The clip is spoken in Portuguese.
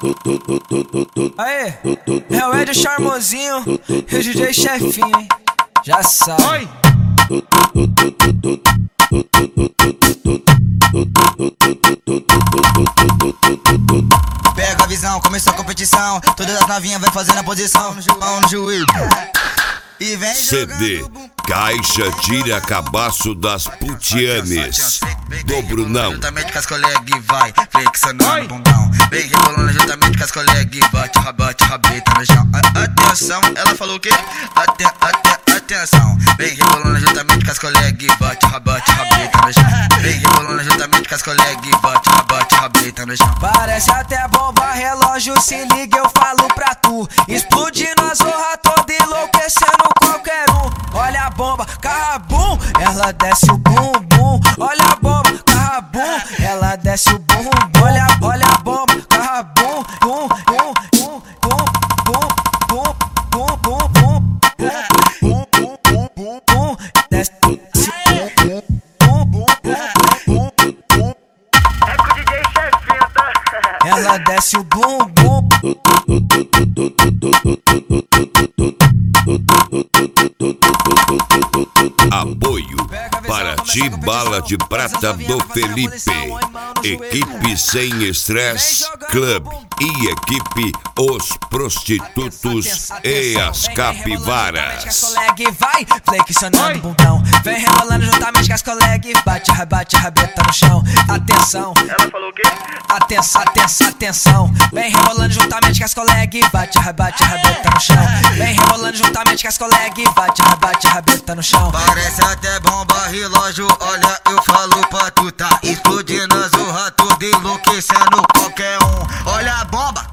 Aê, é o Ed Charmosinho e o DJ Chefinho, hein? Já sabe. Pega a visão, começou a competição. Todas as novinhas vai fazendo a posição. Mão no joelho e vem CD Caixa Tira Cabaço das Putianes do Brunão. Juntamente com as colegas e vai flexionando o bundão. Vem rebolando juntamente com as colegas e bate, rabeta no chão. Atenção, ela falou o quê? Atenção. Vem rebolando juntamente com as colegas e bate, rabeta no chão. Vem rebolando juntamente com as colegas e bate, rabeta no chão. Parece até bomba, relógio, se liga, eu falo pra tu. Explodindo a zorra toda, enlouquecendo qualquer um. Olha a bomba, carrabum, ela desce o bumbum. Olha a bomba, carrabum, ela desce o bumbum. Olha a bomba, carrabum, bum, bum, bum, bum, bum, bum, bum, bum, bum, bum, bum, bum, bum, desce bum, bum, bum, bum. É com o DJ Chefinho, tá? Ela desce o bumbum. Apoio Paraty Bala de Prata do Felipe, equipe Sem Estresse Club e equipe Os Prostitutos e as Capivaras. Vai flexionando o bundão, vem rebolando juntamente com as colegas e bate, rabeta no chão. Atenção, Ela falou o quê? atenção. Vem rebolando juntamente com as colegas e bate, rabeta no chão. Vem rebolando juntamente com as colegas e bate, rabeta no chão. Parece até bomba, relógio, olha, eu falo pra tu, tá explodindo a zorra toda, enlouquecendo qualquer um. Olha a bomba,